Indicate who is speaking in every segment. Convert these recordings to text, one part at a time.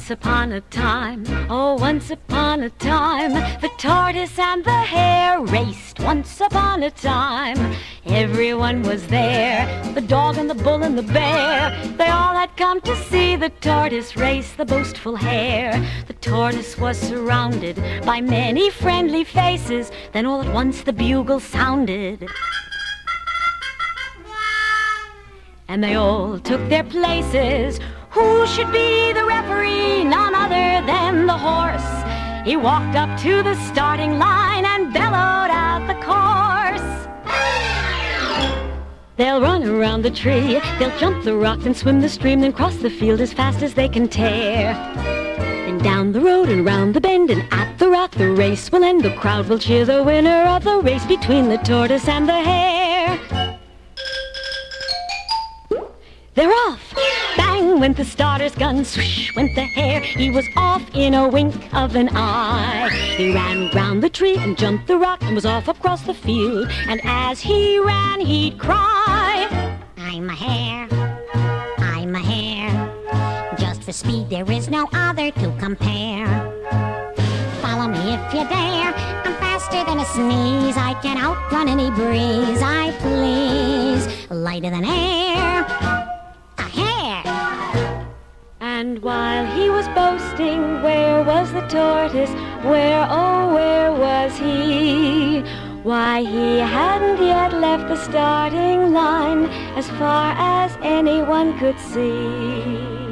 Speaker 1: Once upon a time, oh, once upon a time, the tortoise and the hare raced. Once upon a time, everyone was there, the dog and the bull and the bear. They all had come to see the tortoise race the boastful hare. The tortoise was surrounded by many friendly faces. Then all at once the bugle sounded, and they all took their places. Who should be the referee? None other than the horse. He walked up to the starting line and bellowed out the course. They'll run around the tree, they'll jump the rock, then swim the stream, then cross the field as fast as they can tear. Then down the road and round the bend and at the rock the race will end. The crowd will cheer the winner of the race between the tortoise and the hare. They're off! Bang went the starter's gun, swoosh went the hare. He was off in a wink of an eye. He ran round the tree and jumped the rock and was off across the field. And as he ran, he'd cry, I'm a hare, I'm a hare. Just for speed there is no other to compare. Follow me if you dare, I'm faster than a sneeze. I can outrun any breeze I please. Lighter than air, and while he was boasting, where was the tortoise? Where, oh, where was he? Why, he hadn't yet left the starting line, as far as anyone could see.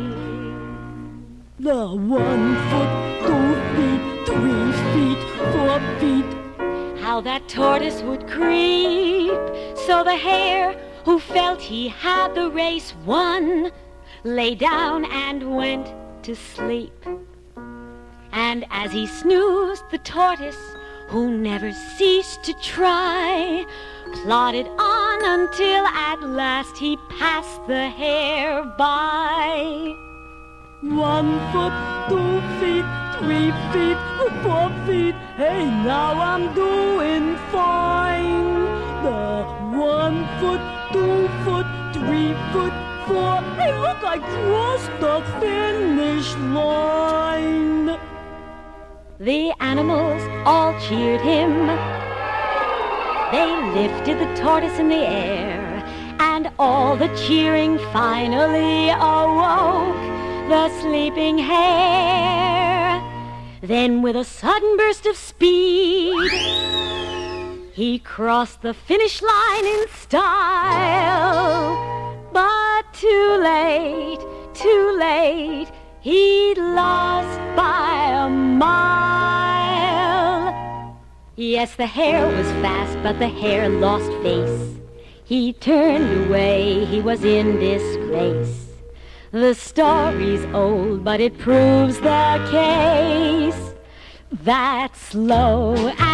Speaker 2: The 1 foot, 2 feet, 3 feet, 4 feet.
Speaker 1: How that tortoise would creep. So the hare, who felt he had the race won, lay down and went to sleep. And as he snoozed, the tortoise, who never ceased to try, plodded on until at last he passed the hare by.
Speaker 2: 1 foot, 2 feet, 3 feet, 4 feet. Hey, now I'm doing fine. The 1 foot, 2 foot, 3 foot, 4. Hey, look, I crossed the finish line.
Speaker 1: The animals all cheered him. They lifted the tortoise in the air, and all the cheering finally awoke the sleeping hare. Then with a sudden burst of speed, he crossed the finish line in style. But too late, he'd lost by a mile. Yes, the hare was fast, but the hare lost face. He turned away, he was in disgrace. The story's old, but it proves the case that slow